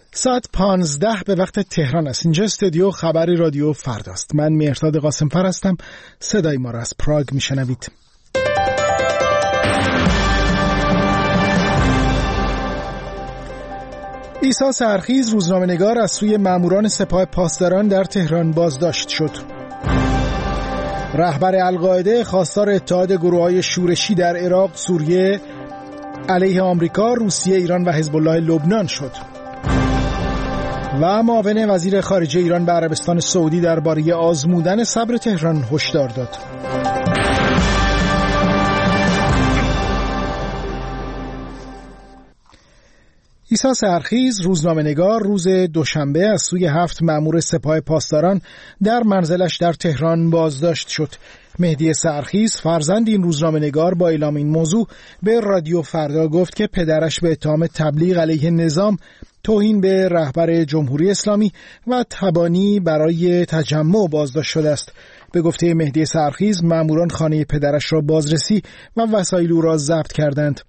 ساعت 15 به وقت تهران است. اینجا استودیو خبری رادیو فرداست. من مهرداد قاسم‌فر هستم. صدای ما را از پراگ میشنوید. عیسی سحرخیز روزنامه‌نگار از سوی ماموران سپاه پاسداران در تهران بازداشت شد. رهبر القاعده خواستار اتحاد گروه‌های شورشی در عراق، سوریه علیه آمریکا، روسیه، ایران و حزب الله لبنان شد. و معاون وزیر خارجه ایران به عربستان سعودی درباره آزمودن صبر تهران هشدار داد. عیسی سحرخیز روزنامه‌نگار روز دوشنبه از سوی 7 مأمور سپاه پاسداران در منزلش در تهران بازداشت شد. مهدی سحرخیز فرزند این روزنامه‌نگار با اعلام این موضوع به رادیو فردا گفت که پدرش به اتهام تبلیغ علیه نظام، توهین به رهبر جمهوری اسلامی و تبانی برای تجمع بازداشت شده است. به گفته مهدی سحرخیز مأموران خانه پدرش را بازرسی و وسایل او را ضبط کردند.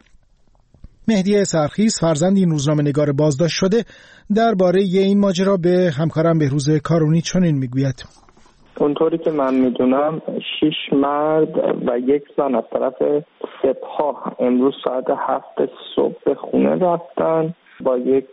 مهدی سحرخیز فرزند این روزنامه‌نگار بازداشت شده درباره این ماجرا به همکارم بهروز کارونی چنین میگوید: اونطوری که من میدونم 6 مرد و 1 زن از طرف سپاه امروز ساعت 7 صبح به خونه رفتن با یک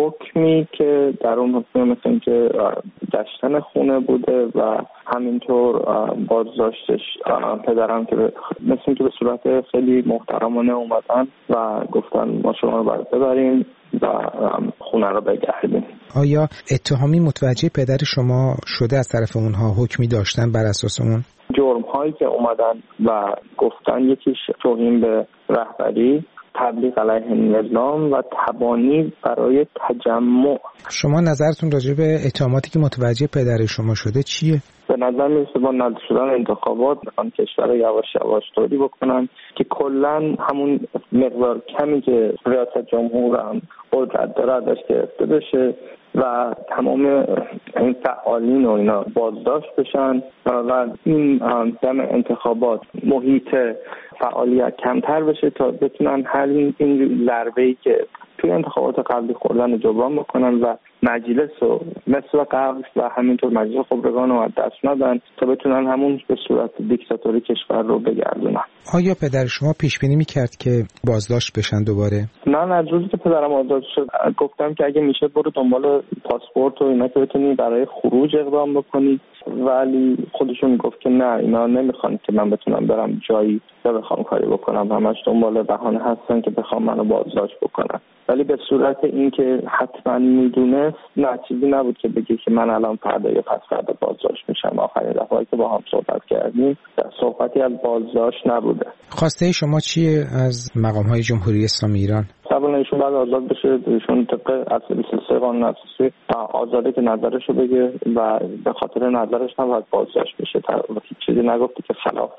حکمی که در اون حکم مثل اینکه گشتن خونه بوده و همینطور بازداشتش پدرم که مثل اینکه به صورت خیلی محترمانه اومدن و گفتن ما شما رو باید ببریم و خونه رو بگردیم. آیا اتهامی متوجه پدر شما شده از طرف اونها، حکمی داشتن بر اساس اون؟ جرم هایی که اومدن و گفتن یکیش توهین به رهبری، تبلیغ علیه نظام و تبانی برای تجمع. شما نظرتون راجع به اتهاماتی که متوجه پدر شما شده چیه؟ به نظر میرسه با نزدیک شدن انتخابات میخوان کشور یواش یواش طوری بکنن که کلا همون مقدار کمی که ریاست جمهور هم قدرت داره ازش گرفته بشه و تمام این فعالین و اینا بازداشت بشن و این دم انتخابات محیط فعالیت کمتر بشه تا بتونن این ضربه‌ای که توی انتخابات قبلی خوردن جبران بکنن و مجلس رو مثل قبل و همینطور مجلس خبرگان رو از دست ندن تا بتونن همون به صورت دیکتاتوری کشور رو بگردونن. آیا پدر شما پیش بینی می‌کرد که بازداشت بشن دوباره؟ من از روزی که پدرم آزاد شد گفتم که اگه میشه برو دنبال پاسپورت و اینا که بتونی برای خروج اقدام بکنی، ولی خودشون گفت که نه، اینا نمیخوان که من بتونم برم جایی یا بخوام کاری بکنم، همش دنبال بهانه هستن که بخوام منو بازداشت بکنن. ولی به صورت این که حتما میدونست، نه چیزی نبود که بگه که من الان فردا یا پس فردا بازداشت میشم. آخرین دفعه که با هم صحبت کردیم صحبتی از بازداشت نبوده. خواسته شما چیه از مقام‌های جمهوری اسلامی ایران؟ طبعا ایشون باید آزاد بشه. ایشون طبق اصل 23 قانون اساسی آزاده که نظرشو بگه و به خاطر نظرش نباید بازداشت بشه. هیچ چیزی نگفته که خلاف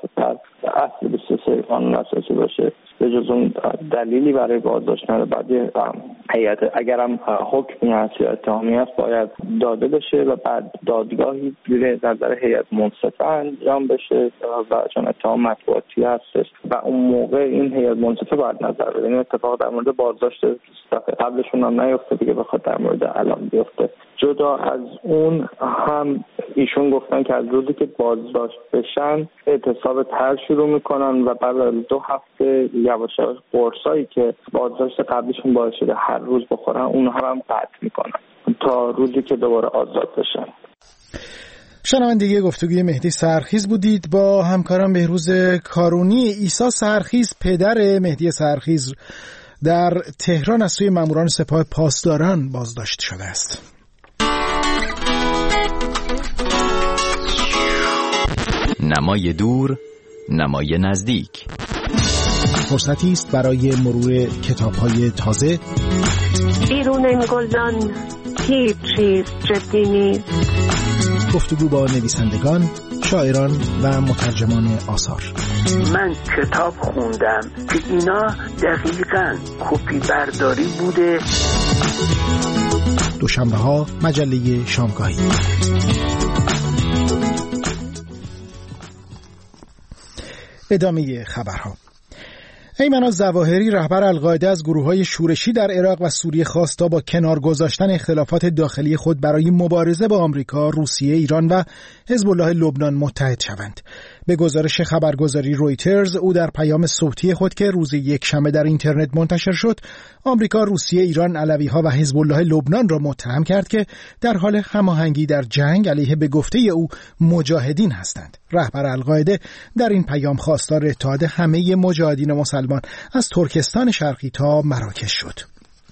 اصل 23 قانون اساسی باشه. به جز اون دلیلی برای بازداشت نداره. بعد هیئت اگرم حکمی هست یا اتهامی هست باید داده بشه و بعد دادگاهی زیر نظر هیئت منصفه انجام بشه و چون اتهام مطبوعاتی هستش و اون موقع این هیئت منصفه باید نظر بده. این اتفاق در مورد بازداشت قبلشون هم نیفته دیگه، بخاطر در مورد الان بیفته. جدا از اون هم ایشون گفتن که از روزی که بازداشت بشن اعتصاب تر شروع میکنن و بعد از 2 هفته یواش یواش قرصایی که بازداشت قبلیشون باعث شده هر روز بخورن اونها هم قطع میکنن تا روزی که دوباره آزاد بشن. شنونده گفتگوی مهدی سحرخیز بودید با همکارم بهروز کارونی. عیسی سحرخیز پدر مهدی سحرخیز در تهران از سوی ماموران سپاه پاسداران بازداشت شده است. نمای دور، نمای نزدیک. فرصتی است برای مرور کتاب‌های تازه. بیرون این گلدان هیچ چیز جدی نیست. گفتگو با نویسندگان، شاعران و مترجمان آثار. من کتاب خوندم که اینا دقیقاً کپی برداری بوده. دوشنبه‌ها مجله شامگاهی. ادامه خبرها. ایمن الظواهری رهبر القاعده از گروه‌های شورشی در عراق و سوریه خواست تا با کنار گذاشتن اختلافات داخلی خود برای مبارزه با آمریکا، روسیه، ایران و حزب الله لبنان متحد شوند. به گزارش خبرگزاری رویترز، او در پیام صوتی خود که روز یکشنبه در اینترنت منتشر شد، آمریکا، روسیه، ایران، علوی‌ها و حزب الله لبنان را متهم کرد که در حال هماهنگی در جنگ علیه به گفته او مجاهدین هستند. رهبر القاعده در این پیام خواستار اتحاد همه مجاهدین مسلمان از ترکستان شرقی تا مراکش شد.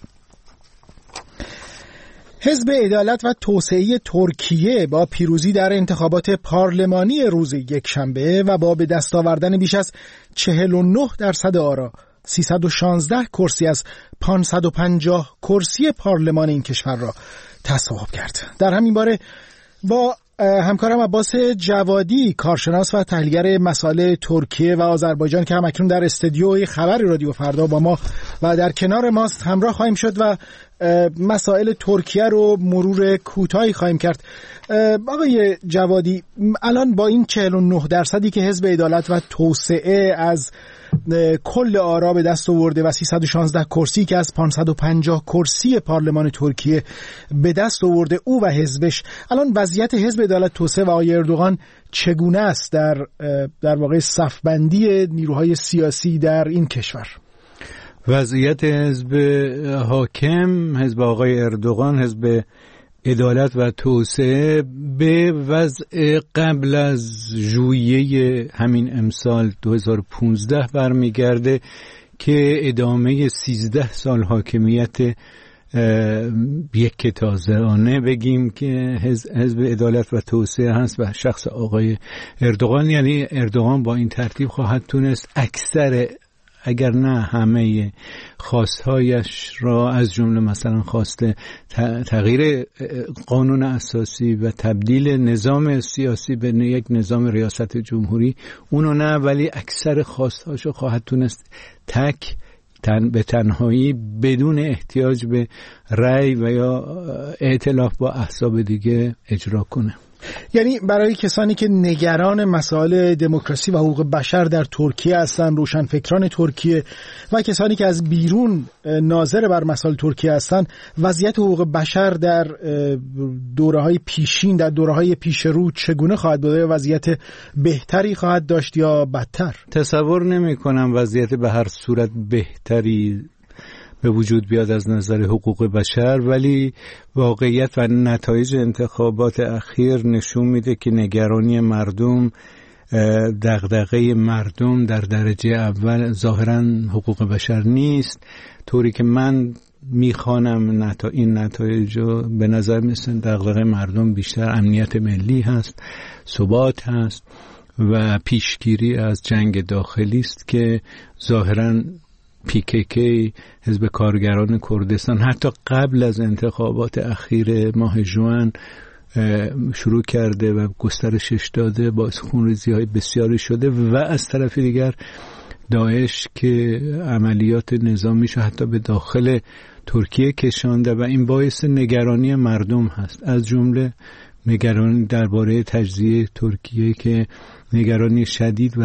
حزب عدالت و توسعه ترکیه با پیروزی در انتخابات پارلمانی روز یکشنبه و با به دست آوردن بیش از 49% آرا 316 کرسی از 550 کرسی پارلمان این کشور را تصویب کرد. در همین باره با همکارم عباس جوادی، کارشناس و تحلیلگر مسائل ترکیه و آذربایجان که همکنون در استودیوی خبر رادیو فردا با ما و در کنار ماست همراه خواهیم شد و مسائل ترکیه رو مرور کوتاهی خواهیم کرد. آقای جوادی، الان با این 49% که حزب عدالت و توسعه از کل آرا به دست آورده و 316 کرسی که از 550 کرسی پارلمان ترکیه به دست آورده او و حزبش، الان وضعیت حزب عدالت توسعه و آقای اردوغان چگونه است در واقع صفبندی نیروهای سیاسی در این کشور؟ وضعیت حزب حاکم، حزب آقای اردوغان، حزب عدالت و توسعه به وضع قبل از ژوئیه همین امسال 2015 برمیگرده که ادامه 13 سال حاکمیت یک تازه‌انه بگیم که حزب عدالت و توسعه هست و شخص آقای اردوغان. یعنی اردوغان با این ترتیب خواهد تونست اکثر اگر نه همه خواستهایش را، از جمله مثلا خواست تغییر قانون اساسی و تبدیل نظام سیاسی به یک نظام ریاست جمهوری، اونو نه، ولی اکثر خواستهاشو خواهد تونست به تنهایی بدون احتیاج به رأی و یا ائتلاف با احزاب دیگه اجرا کنه. یعنی برای کسانی که نگران مسائل دموکراسی و حقوق بشر در ترکیه هستند، روشنفکران ترکیه و کسانی که از بیرون ناظر بر مسائل ترکیه هستند، وضعیت حقوق بشر در دوره‌های پیشین، در دوره‌های پیش رو چگونه خواهد بود؟ وضعیت بهتری خواهد داشت یا بدتر؟ تصور نمی‌کنم وضعیت به هر صورت بهتری به وجود بیاد از نظر حقوق بشر، ولی واقعیت و نتایج انتخابات اخیر نشون میده که نگرانی مردم، دغدغه مردم در درجه اول ظاهراً حقوق بشر نیست. طوری که من میخوانم این نتایج رو، به نظر مثل دغدغه مردم بیشتر امنیت ملی هست، ثبات هست و پیشگیری از جنگ داخلی است که ظاهراً PKK، حزب کارگران کردستان، حتی قبل از انتخابات اخیر ماه ژوئن شروع کرده و گسترشش داده، باعث خونریزی‌های بسیاری شده، و از طرف دیگر داعش که عملیات نظامیشو حتی به داخل ترکیه کشانده و این باعث نگرانی مردم هست، از جمله نگرانی درباره تجزیه ترکیه که نگرانی شدید و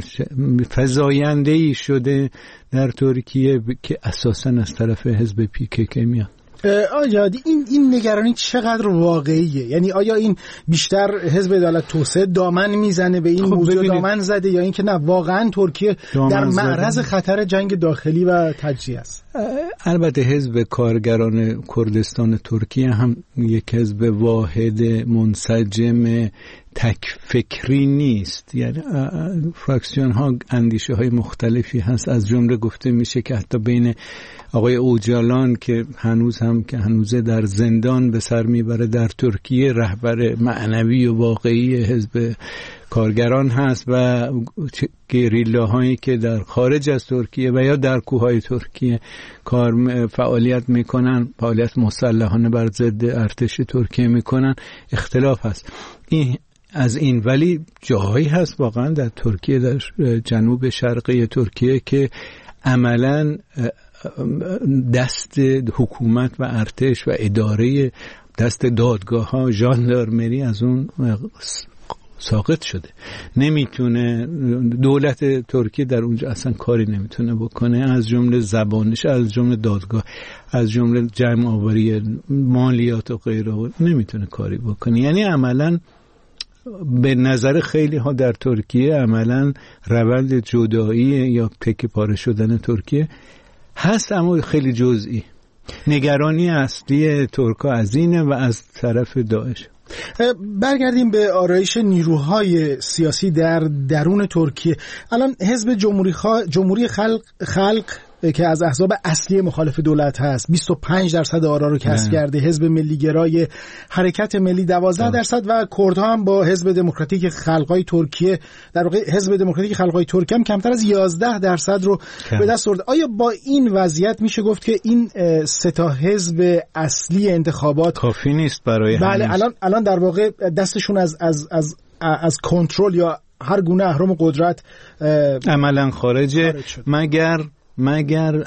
فزاینده‌ای شده در ترکیه که اساساً از طرف حزب PKK میاد. آیا این نگرانی چقدر واقعیه؟ یعنی آیا این بیشتر حزب عدالت توسعه دامن میزنه به این موضوع، دامن زده، یا اینکه نه واقعا ترکیه در معرض خطر جنگ داخلی و تجزیه است؟ البته حزب کارگران کردستان ترکیه هم یک حزب واحد منسجم تک فکری نیست، یعنی فراکسیون ها اندیشه های مختلفی هست. از جمله گفته میشه که حتی بین آقای اوجالان که هنوزه در زندان به سر میبره در ترکیه، رهبر معنوی و واقعی حزب کارگران هست، و گریلاهایی که در خارج از ترکیه و یا در کوههای ترکیه فعالیت میکنن، فعالیت مسلحانه بر ضد ارتش ترکیه میکنن، اختلاف هست. این ولی جاهایی هست واقعا در ترکیه، در جنوب شرقی ترکیه، که عملاً دست حکومت و ارتش و اداره، دست دادگاه ها، ژاندارمری از اون ساقط شده، نمیتونه، دولت ترکیه در اونجا اصلا کاری نمیتونه بکنه، از جمله زبانش، از جمله دادگاه، از جمله جمع آوری مالیات و غیره نمیتونه کاری بکنه. یعنی عملاً به نظر خیلی ها در ترکیه عملاً روند جدایی یا تکه پاره شدن ترکیه هست، اما خیلی جزئی. نگرانی اصلی ترکا از اینه و از طرف داعش. برگردیم به آرایش نیروهای سیاسی در درون ترکیه. الان حزب جمهوری خلق که از احزاب اصلی مخالف دولت هست 25% آرا رو کسب کرده، حزب ملی گرای حرکت ملی 12% و کردها هم با حزب دموکراتیک خلقای ترکیه، در واقع حزب دموکراتیک خلقای ترکیه هم کمتر از 11% رو به دست آورده. آیا با این وضعیت میشه گفت که این سه تا حزب اصلی انتخابات کافی نیست برای بله الان در واقع دستشون از کنترل یا هر گونه اهرم قدرت عملاً خارجه، مگر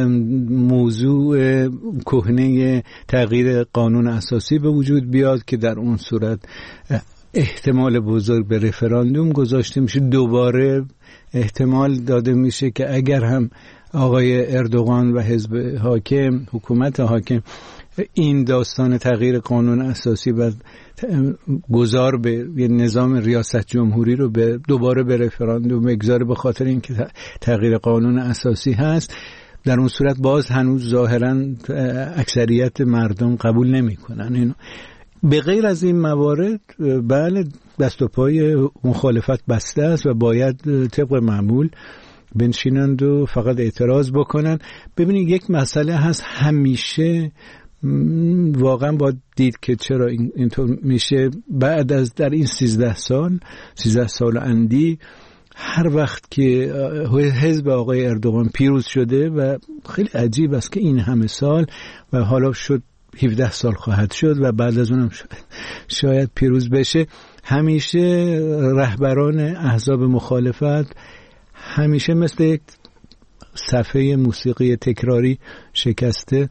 موضوع کهنه تغییر قانون اساسی به وجود بیاد که در اون صورت احتمال بزرگ به رفراندوم گذاشته میشه. دوباره احتمال داده میشه که اگر هم آقای اردوغان و حزب حاکم، حکومت حاکم این داستان تغییر قانون اساسی و گذار به یه نظام ریاست جمهوری رو دوباره به رفراندوم بگذاره به خاطر اینکه تغییر قانون اساسی هست، در اون صورت باز هنوز ظاهراً اکثریت مردم قبول نمی‌کنن اینو. به غیر از این موارد بله دست و پای مخالفت بسته است و باید طبق معمول بنشینند و فقط اعتراض بکنن. ببینید یک مسئله هست، همیشه واقعا باید دید که چرا اینطور میشه. بعد از در این 13 سال اندی، هر وقت که حزب آقای اردوغان پیروز شده و خیلی عجیب است که این همه سال و حالا شد 17 سال خواهد شد و بعد از اونم شاید پیروز بشه، همیشه رهبران احزاب مخالفت همیشه مثل یک صفحه موسیقی تکراری شکسته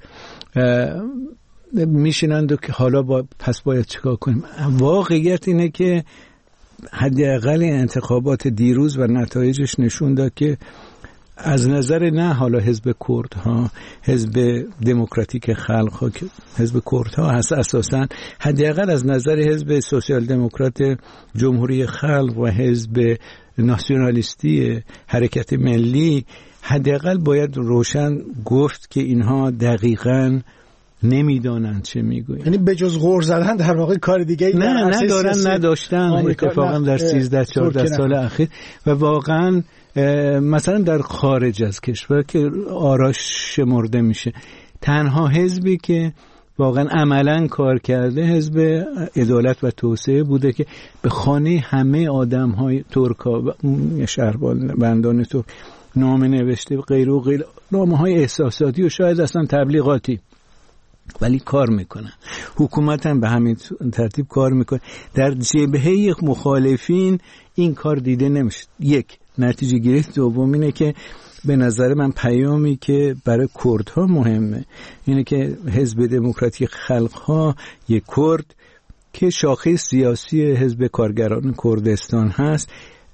میشینند و که حالا پس باید چیکار کنیم. واقعیت اینه که حداقل انتخابات دیروز و نتایجش نشون داد که از نظر نه حالا حزب کردها، حزب دموکراتیک خلقها که حزب کردها هست اساساً، حداقل از نظر حزب سوسیال دموکرات جمهوری خلق و حزب ناسیونالیستی حرکت ملی، حداقل باید روشن گفت که اینها دقیقاً نمیدانند چه میگوین. یعنی به جز غر زدن در واقع کار دیگه نداشتن اتفاقا در 13-14 سال اخیر. و واقعا مثلا در خارج از کشور که آراش شمرده میشه، تنها حزبی که واقعا عملا کار کرده حزب عدالت و توسعه بوده که به خانه همه آدم‌های ترکا و شهروندان ترک نامه نوشته، غیر و غیر، نامه‌های احساساتی و شاید اصلا تبلیغاتی، ولی کار میکنن. حکومت هم به همین ترتیب کار میکنه. در جبهه مخالفین این کار دیده نمیشه. یک نتیجه گیری دوم اینه که به نظر من پیامی که برای کردها مهمه اینه که حزب دموکراتیک خلقها، یک کرد که شاخه سیاسی حزب کارگران کردستان هست،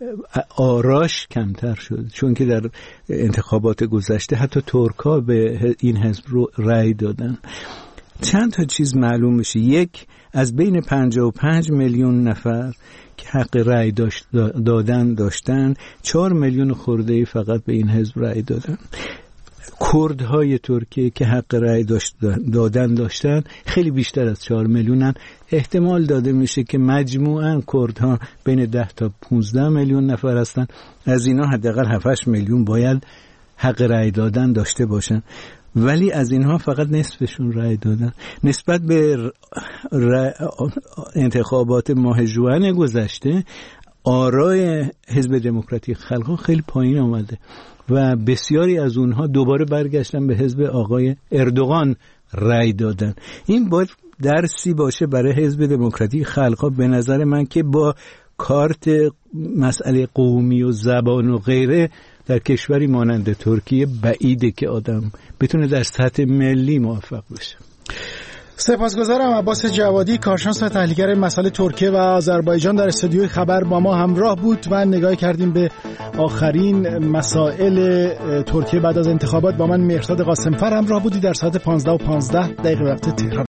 آراش کمتر شد، چون که در انتخابات گذشته حتی ترکا به این حزب رو رأی دادن. چند تا چیز معلوم میشه. یک، از بین 55 میلیون نفر که حق رأی داشتن 4 میلیون خورده‌ای فقط به این حزب رأی دادن. کردهای ترکیه که حق رأی داشتن خیلی بیشتر از 4 میلیونن. احتمال داده میشه که مجموعاً کردها بین 10 تا 15 میلیون نفر هستن. از اینا حداقل 7-8 میلیون باید حق رأی دادن داشته باشن، ولی از اینها فقط نصفشون رأی دادن. نسبت به انتخابات ماه ژوئن گذشته آرای حزب دموکراتیک خلقها خیلی پایین آمده و بسیاری از اونها دوباره برگشتن به حزب آقای اردوغان رأی دادن. این باید درسی باشه برای حزب دموکراتیک خلقها به نظر من که با کارت مسئله قومی و زبان و غیره در کشوری مانند ترکیه بعیده که آدم بتونه در سطح ملی موفق بشه. سپاسگزارم. عباس جوادی، کارشناس و تحلیلگر مسائل ترکیه و آذربایجان، در استودیوی خبر با ما همراه بود و نگاه کردیم به آخرین مسائل ترکیه بعد از انتخابات. با من مهرداد قاسمفر همراه بودی در ساعت 15:15 وقت تهران.